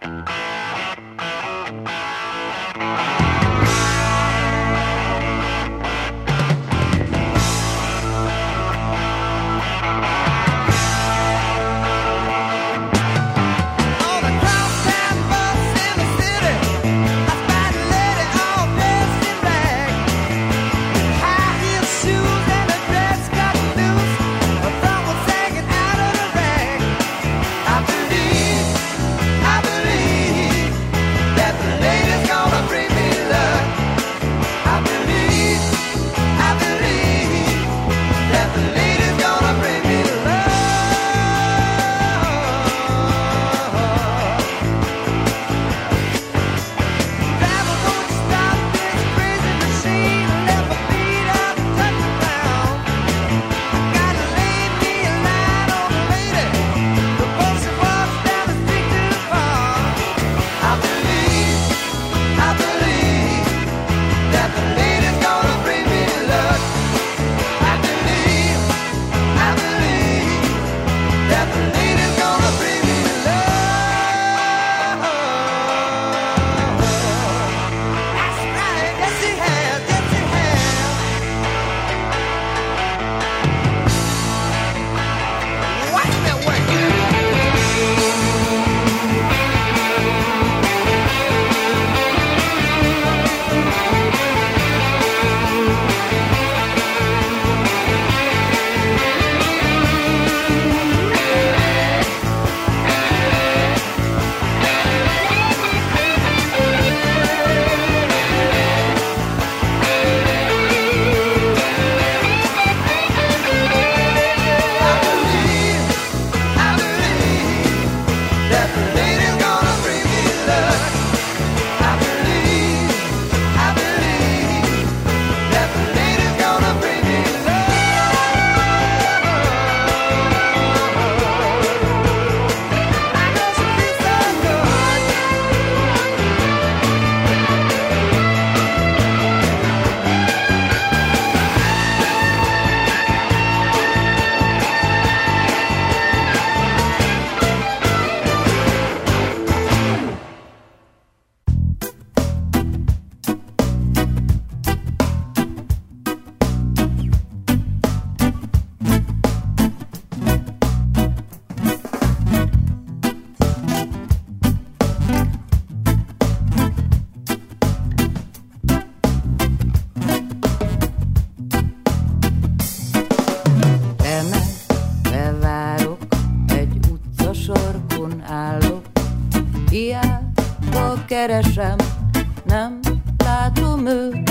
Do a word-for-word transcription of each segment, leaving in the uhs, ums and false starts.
Keresem, nem látom őt,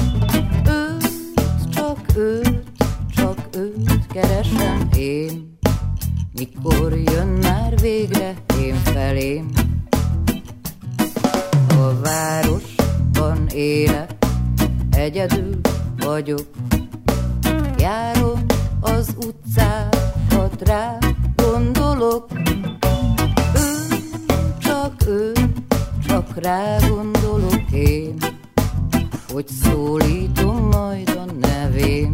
őt, csak őt, csak őt keresem én. Mikor jön már végre én felém? A városban élek, egyedül vagyok, járom az utcákat, rá gondolok, ő, csak ő, csak rá gondolok én, hogy szólítom majd a nevén.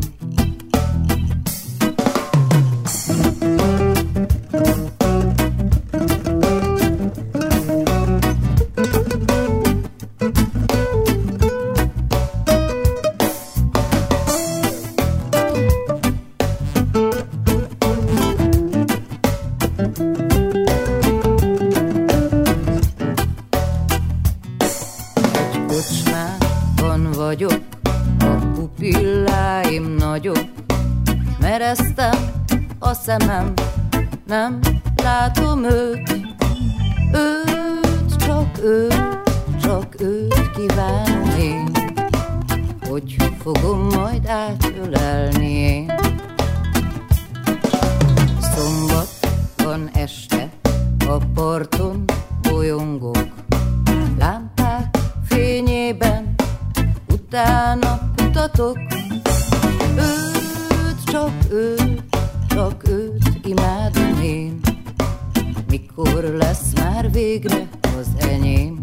Vagyok, a pupilláim nagyok, mereztem a szemem, nem látom őt, őt, csak őt, csak őt kívánom én, hogy fogom majd átölelni én. Szombat van este, a parton bolyongok, lámpák fényében utána kutatok, őt, csak őt, csak őt imádom én. Mikor lesz már végre az enyém?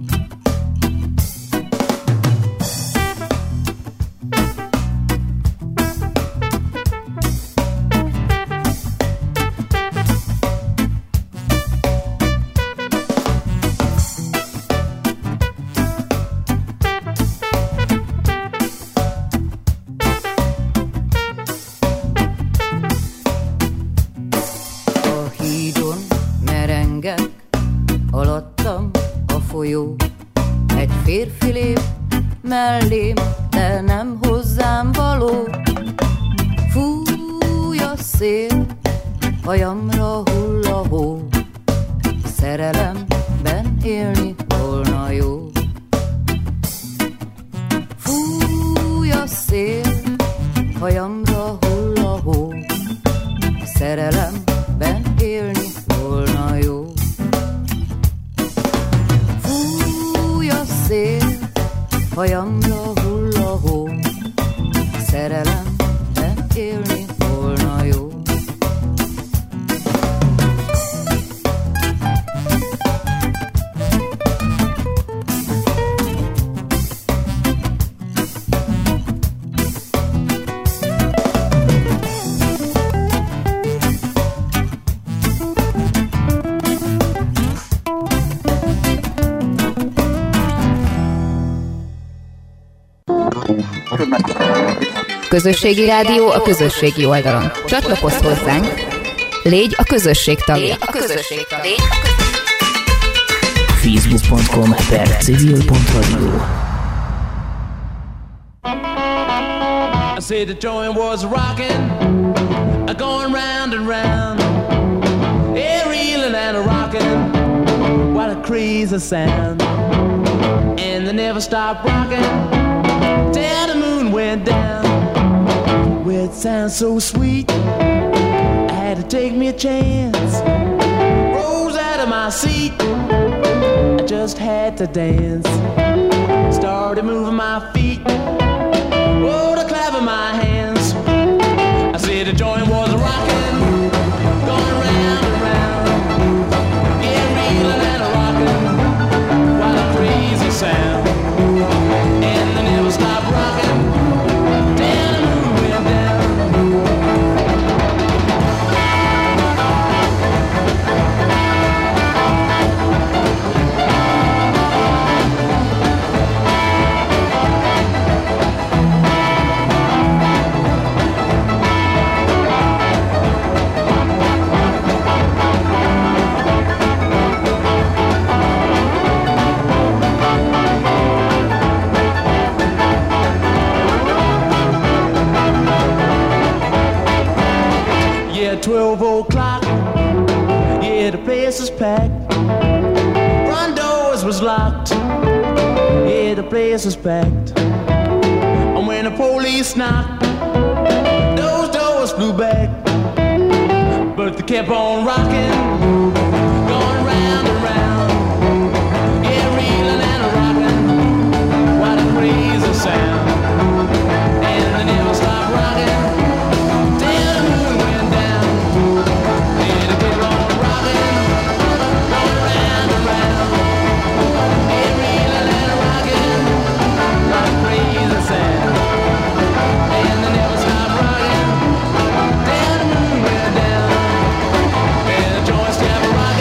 folyó. Egy férfi lép mellém, de nem hozzám való. Fúj a szél, hajamra hull a hó. Szerelemben élni volna jó. Fúj a szél, hajamra hull a hó. Szerelemben élni volna jó. Fúj a szél, hajamra hull a hó. Szerelemben élni volna jó. Közösségi rádió a közösségi oldalon. Csatlakozz hozzánk, légy a közösség tagja. A közösség tagja. facebook pont com per civil pont radio. I said the joint was rocking, going round and round, yeah, reeling and a rocking, what a crazy sound, and they never stopped rocking till the moon went down. Well, it sounds so sweet, I had to take me a chance, rose out of my seat, I just had to dance, started moving my feet, oh, the clap of my hands. I said the joint was rocking, going round and round, yeah, reeling and a rocking, what a crazy sound, and they never stopped rocking till the moon went down. twelve o'clock, yeah, the place is packed. Front doors was locked, yeah, the place was packed. And when the police knocked, those doors flew back. But they kept on rocking, going round and round, yeah, reeling and a rocking, what a crazy sound. And they never stopped rocking. Joint step rockin'.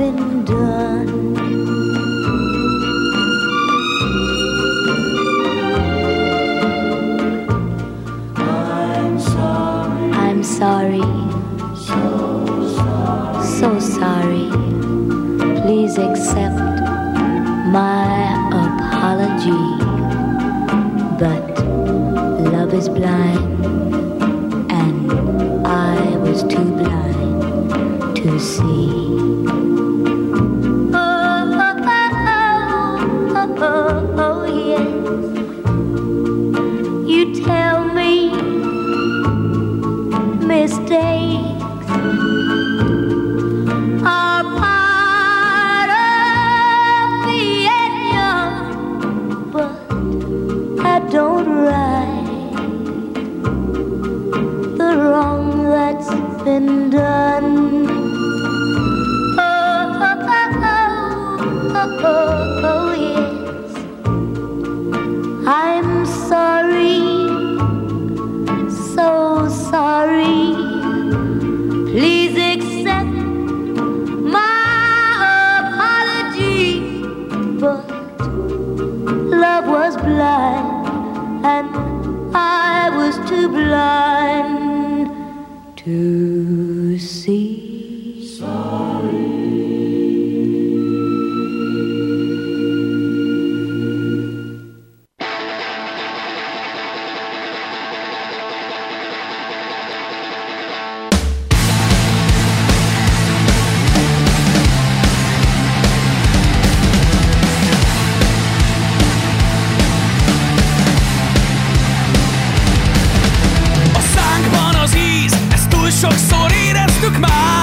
been done. I'm sorry. I'm sorry. So sorry. So sorry. Please accept my apology. But love is blind, and I was too blind to see. Oh, oh, oh, oh, oh, oh, yes. You tell me mistakes are part of being young, but I don't right the wrong that's been done. Oh, oh, oh, oh, oh, oh, yes. I'm sorry, so sorry. Please accept my apology. But love was blind, and I was too blind to see. Sorry. Sokszor éreztük már,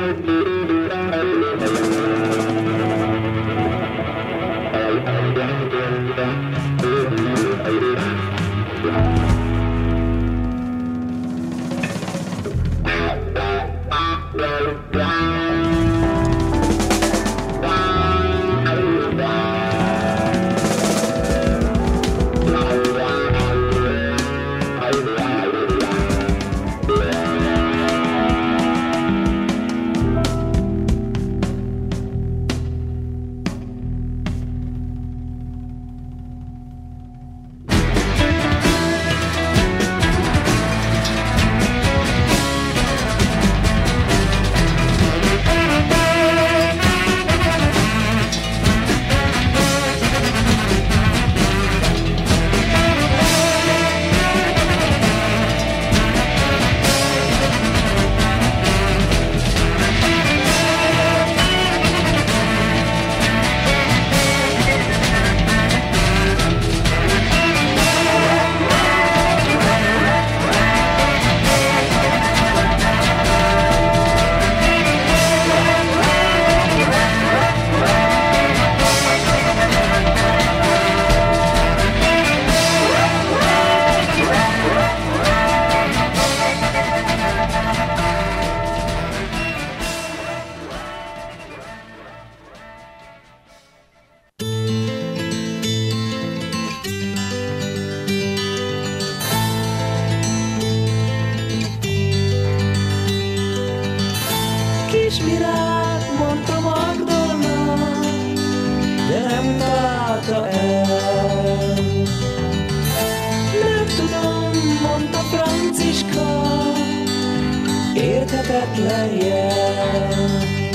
érthetetlen jel.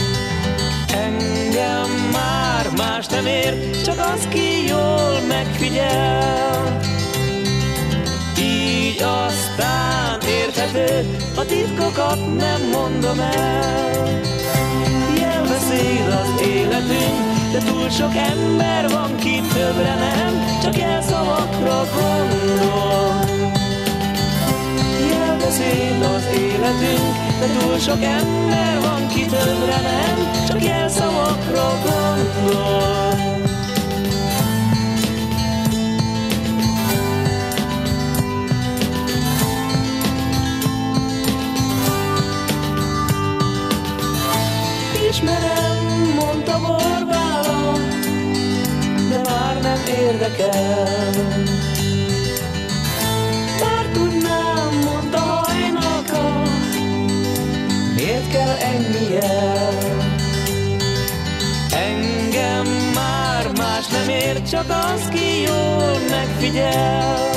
Engem már más nem ér, csak az, ki jól megfigyel. Így aztán érthető, a titkokat nem mondom el. Jelbeszéd az életünk, de túl sok ember van, ki többre nem, csak jelszavakra gondol. Jelbeszéd az életünk, de túl sok ember van, ki többre nem, csak jelszavakra gondol. Ismerem, mondta Borbála, de már nem érdekel. Már tudnám, mondta Hajnalka, miért kell ennyi jel. Engem már más nem ér, csak az, ki jól megfigyel.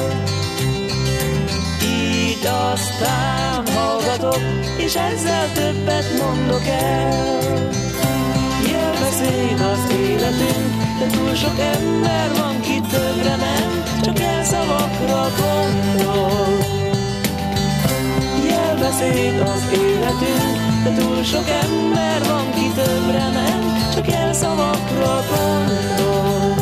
Így aztán hallgatok, és ezzel többet mondok el. Jelbeszéd az életünk, de túl sok ember van, ki többre nem, csak jelszavakra gondol. Jelbeszéd az életünk, de túl sok ember van, ki többre nem, csak jelszavakra gondol.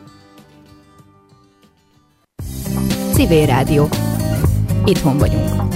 Civil Rádió. Itthon vagyunk.